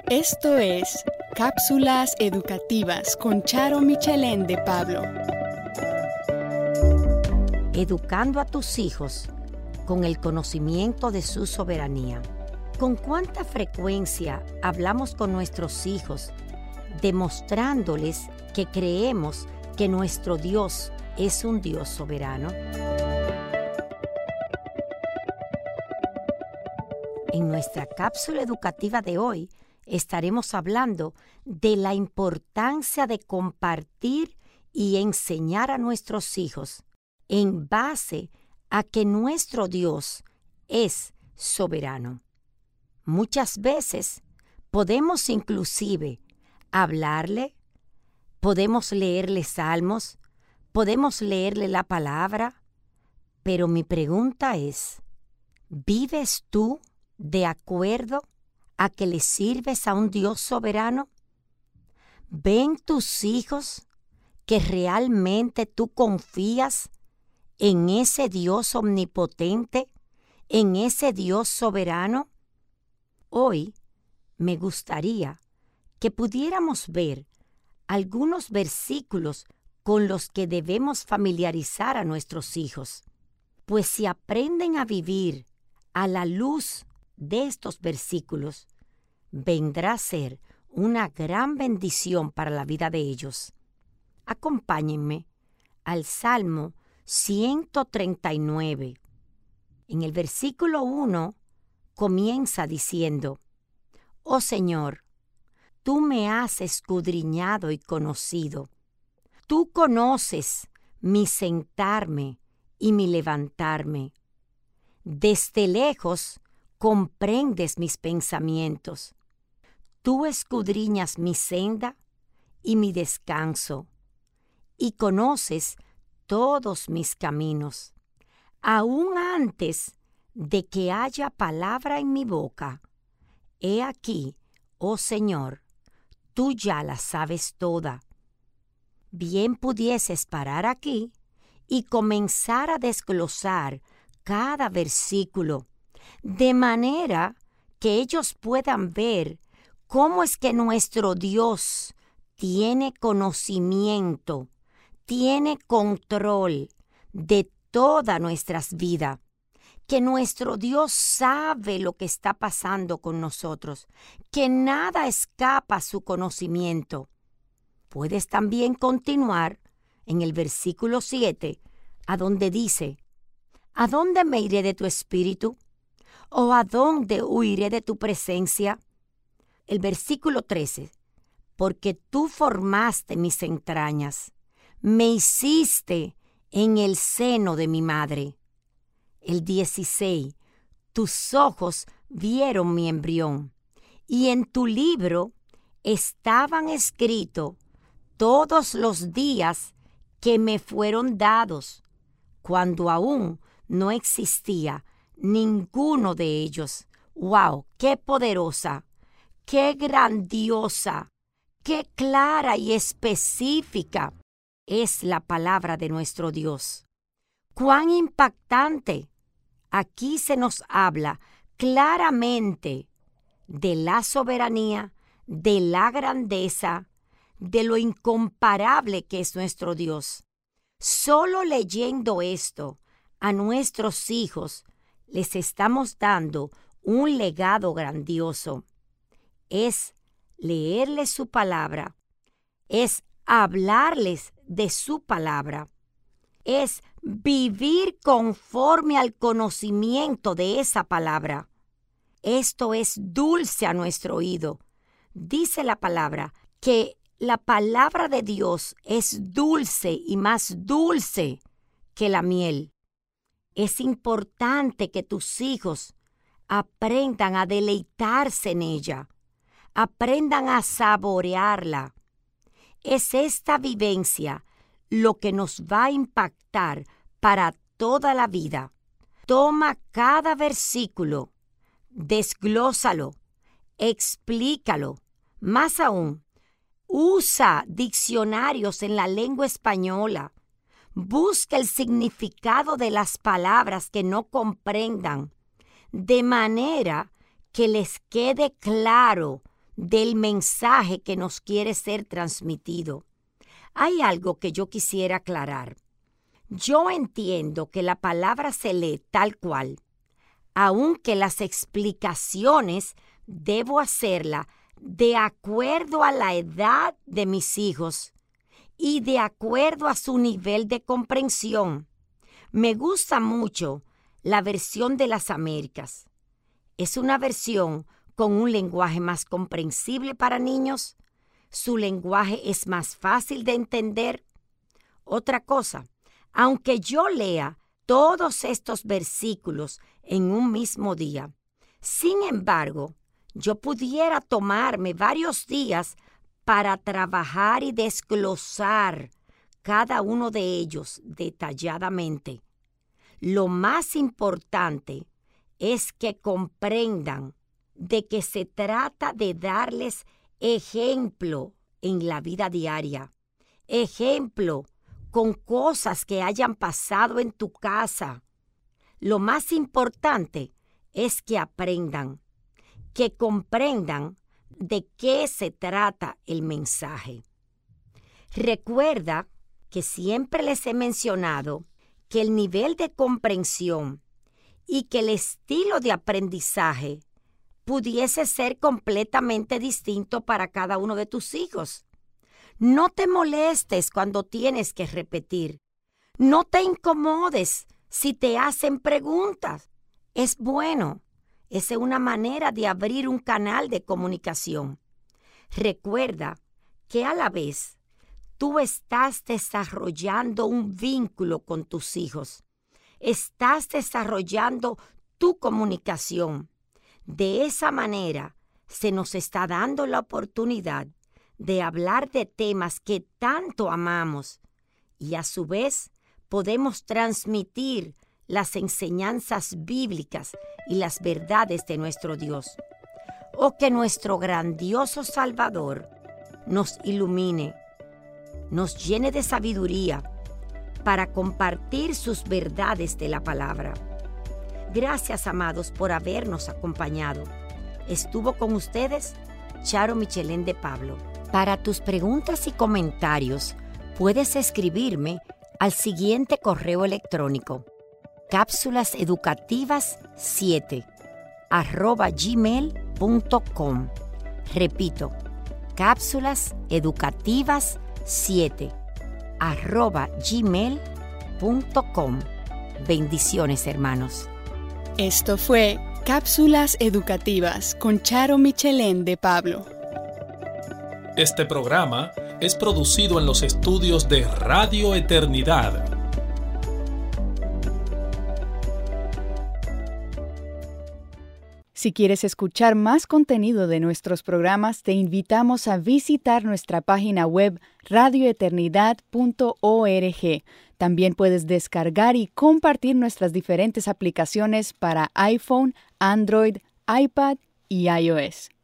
Esto es Cápsulas Educativas con Charo Michelén de Pablo. Educando a tus hijos con el conocimiento de su soberanía. ¿Con cuánta frecuencia hablamos con nuestros hijos demostrándoles que creemos que nuestro Dios es un Dios soberano? En nuestra cápsula educativa de hoy estaremos hablando de la importancia de compartir y enseñar a nuestros hijos en base a que nuestro Dios es soberano. Muchas veces podemos inclusive hablarle, podemos leerle salmos, podemos leerle la palabra, pero mi pregunta es, ¿vives tú de acuerdo a que le sirves a un Dios soberano? ¿Ven tus hijos que realmente tú confías en ese Dios omnipotente, en ese Dios soberano? Hoy me gustaría que pudiéramos ver algunos versículos con los que debemos familiarizar a nuestros hijos, pues si aprenden a vivir a la luz de estos versículos, vendrá a ser una gran bendición para la vida de ellos. Acompáñenme al Salmo 139. En el versículo 1 comienza diciendo: Oh Señor, tú me has escudriñado y conocido. Tú conoces mi sentarme y mi levantarme. Desde lejos comprendes mis pensamientos. Tú escudriñas mi senda y mi descanso, y conoces todos mis caminos. Aún antes de que haya palabra en mi boca, he aquí, oh Señor, tú ya la sabes toda. Bien pudieses parar aquí y comenzar a desglosar cada versículo, de manera que ellos puedan ver cómo es que nuestro Dios tiene conocimiento, tiene control de todas nuestras vidas, que nuestro Dios sabe lo que está pasando con nosotros, que nada escapa a su conocimiento. Puedes también continuar en el versículo 7, a donde dice: ¿A dónde me iré de tu espíritu? ¿O a dónde huiré de tu presencia? El versículo 13, porque tú formaste mis entrañas, me hiciste en el seno de mi madre. El 16, tus ojos vieron mi embrión, y en tu libro estaban escritos todos los días que me fueron dados, cuando aún no existía ninguno de ellos. ¡Wow! ¡Qué poderosa! ¡Qué grandiosa! ¡Qué clara y específica es la palabra de nuestro Dios! ¡Cuán impactante! Aquí se nos habla claramente de la soberanía, de la grandeza, de lo incomparable que es nuestro Dios. Solo leyendo esto a nuestros hijos les estamos dando un legado grandioso. Es leerles su palabra, es hablarles de su palabra, es vivir conforme al conocimiento de esa palabra. Esto es dulce a nuestro oído. Dice la palabra que la palabra de Dios es dulce y más dulce que la miel. Es importante que tus hijos aprendan a deleitarse en ella, aprendan a saborearla. Es esta vivencia lo que nos va a impactar para toda la vida. Toma cada versículo, desglósalo, explícalo. Más aún, usa diccionarios en la lengua española. Busca el significado de las palabras que no comprendan, de manera que les quede claro del mensaje que nos quiere ser transmitido. Hay algo que yo quisiera aclarar. Yo entiendo que la palabra se lee tal cual, aunque las explicaciones debo hacerla de acuerdo a la edad de mis hijos y de acuerdo a su nivel de comprensión. Me gusta mucho la versión de las Américas. Es una versión con un lenguaje más comprensible para niños. Su lenguaje es más fácil de entender. Otra cosa, aunque yo lea todos estos versículos en un mismo día, sin embargo, yo pudiera tomarme varios días para trabajar y desglosar cada uno de ellos detalladamente. Lo más importante es que comprendan de que se trata de darles ejemplo en la vida diaria. Ejemplo con cosas que hayan pasado en tu casa. Lo más importante es que aprendan, que comprendan de qué se trata el mensaje. Recuerda que siempre les he mencionado que el nivel de comprensión y que el estilo de aprendizaje pudiese ser completamente distinto para cada uno de tus hijos. No te molestes cuando tienes que repetir. No te incomodes si te hacen preguntas. Es bueno. Esa es una manera de abrir un canal de comunicación. Recuerda que a la vez tú estás desarrollando un vínculo con tus hijos. Estás desarrollando tu comunicación. De esa manera se nos está dando la oportunidad de hablar de temas que tanto amamos y a su vez podemos transmitir las enseñanzas bíblicas y las verdades de nuestro Dios. Oh, que nuestro grandioso Salvador nos ilumine, nos llene de sabiduría para compartir sus verdades de la palabra. Gracias, amados, por habernos acompañado. Estuvo con ustedes Charo Michelén de Pablo. Para tus preguntas y comentarios, puedes escribirme al siguiente correo electrónico: cápsulaseducativas7@gmail.com. Repito, cápsulaseducativas7@gmail.com. Bendiciones, hermanos. Esto fue Cápsulas Educativas con Charo Michelén de Pablo. Este programa es producido en los estudios de Radio Eternidad. Si quieres escuchar más contenido de nuestros programas, te invitamos a visitar nuestra página web radioeternidad.org. También puedes descargar y compartir nuestras diferentes aplicaciones para iPhone, Android, iPad y iOS.